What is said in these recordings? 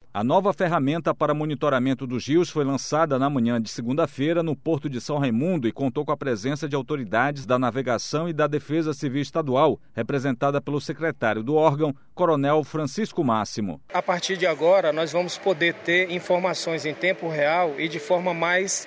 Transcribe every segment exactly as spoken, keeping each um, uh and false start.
A nova ferramenta para monitoramento dos rios foi lançada na manhã de segunda-feira no Porto de São Raimundo e contou com a presença de autoridades da Navegação e da Defesa Civil Estadual, representada pelo secretário do órgão, Coronel Francisco Máximo. A partir de agora, nós vamos poder ter informações em tempo real e de forma mais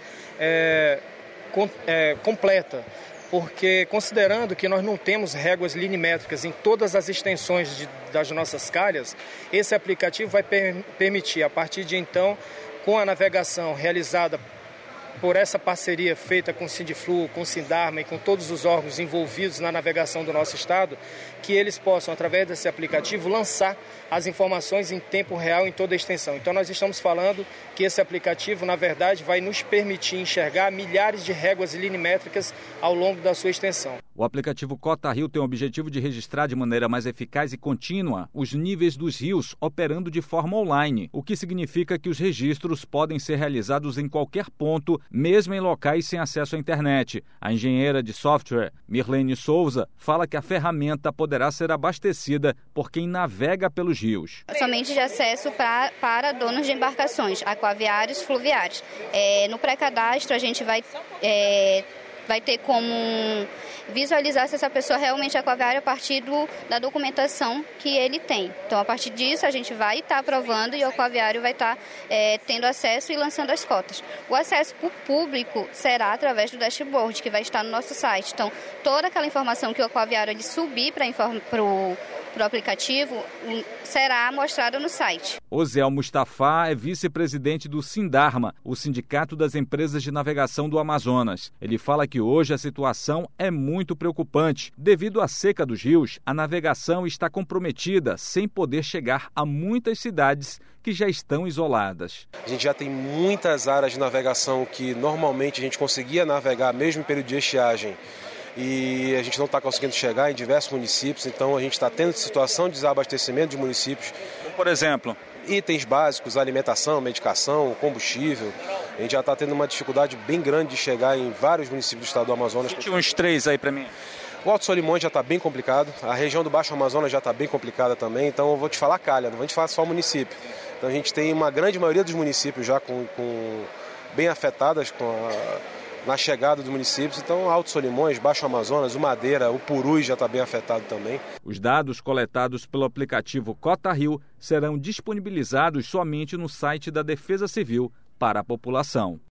é, com, é, completa. Porque, considerando que nós não temos réguas linimétricas em todas as extensões de, das nossas calhas, esse aplicativo vai per, permitir, a partir de então, com a navegação realizada por essa parceria feita com o Sindiflu, com o Sindarma e com todos os órgãos envolvidos na navegação do nosso estado, que eles possam, através desse aplicativo, lançar as informações em tempo real em toda a extensão. Então, nós estamos falando que esse aplicativo, na verdade, vai nos permitir enxergar milhares de réguas linimétricas ao longo da sua extensão. O aplicativo Cota Rio tem o objetivo de registrar de maneira mais eficaz e contínua os níveis dos rios operando de forma online, o que significa que os registros podem ser realizados em qualquer ponto, mesmo em locais sem acesso à internet. A engenheira de software, Mirlene Souza, fala que a ferramenta poderá ser abastecida por quem navega pelos rios. Somente de acesso pra, para donos de embarcações, aquaviários, fluviários. É, no pré-cadastro a gente vai... É, vai ter como visualizar se essa pessoa realmente é aquaviária a partir do, da documentação que ele tem. Então, a partir disso, a gente vai estar tá aprovando e o aquaviário vai estar tá, é, tendo acesso e lançando as cotas. O acesso para o público será através do dashboard, que vai estar no nosso site. Então, toda aquela informação que o aquaviário ele subir para o para o aplicativo será mostrada no site. Oziel Mustafa é vice-presidente do Sindarma, o Sindicato das Empresas de Navegação do Amazonas. Ele fala que hoje a situação é muito preocupante. Devido à seca dos rios, a navegação está comprometida, sem poder chegar a muitas cidades que já estão isoladas. A gente já tem muitas áreas de navegação que normalmente a gente conseguia navegar mesmo em período de estiagem. E a gente não está conseguindo chegar em diversos municípios, então a gente está tendo situação de desabastecimento de municípios. Por exemplo? Itens básicos, alimentação, medicação, combustível. A gente já está tendo uma dificuldade bem grande de chegar em vários municípios do estado do Amazonas. Tinha uns três aí para mim. O Alto Solimões já está bem complicado, a região do Baixo Amazonas já está bem complicada também, então eu vou te falar calha, não vou te falar só o município. Então a gente tem uma grande maioria dos municípios já com, com bem afetadas com a... na chegada dos municípios, então Alto Solimões, Baixo Amazonas, o Madeira, o Purus já está bem afetado também. Os dados coletados pelo aplicativo Cota Rio serão disponibilizados somente no site da Defesa Civil para a população.